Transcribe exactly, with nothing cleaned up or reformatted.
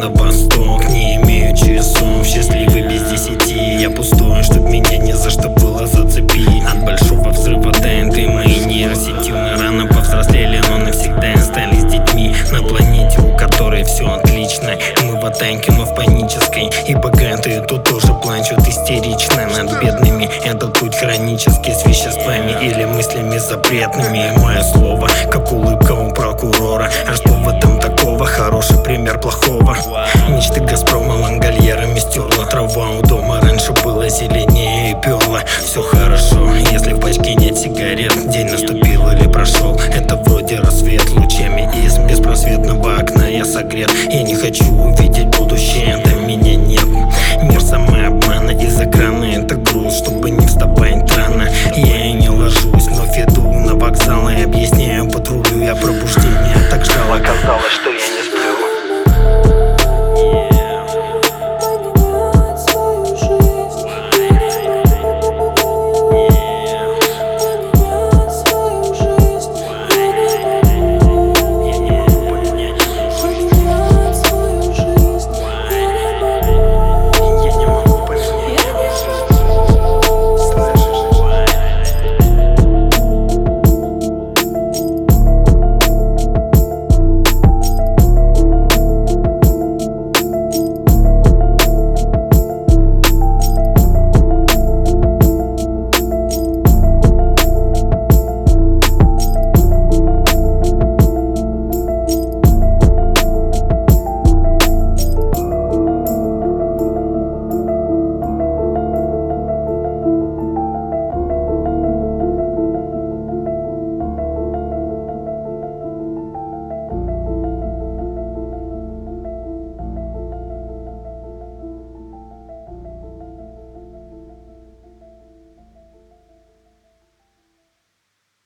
на восток. Не имею часов, счастливый без десяти. Я пустой, чтоб меня ни за что было зацепить. От большого взрыва ТНТ мои нейросети мы рано повзрослели, но навсегда остались детьми. На планете, у которой все отлично. Мы в атаке, но в панической. И богатые тут тоже плачут истерично над бедными. Этот путь хронический, с веществами или мыслями запретными. И мое слово, как улыбка у прокурора. А что в этом такого? Хороший пример плохого. Мечты Газпрома лангольерами стерла. Трава у дома раньше была зеленее и перла. Все хорошо, если в пачке нет сигарет. День наступил или прошел, это вроде рассвет. Лучами из беспросветного окна я согрет. Я не хочу увидеть будущее, да меня нет. Мир самообмана, из экрана это груз, чтобы не вставать рано. Я и не ложусь, вновь иду на вокзал и объясняю патрулю я пробуждение. Так ждал, оказалось, что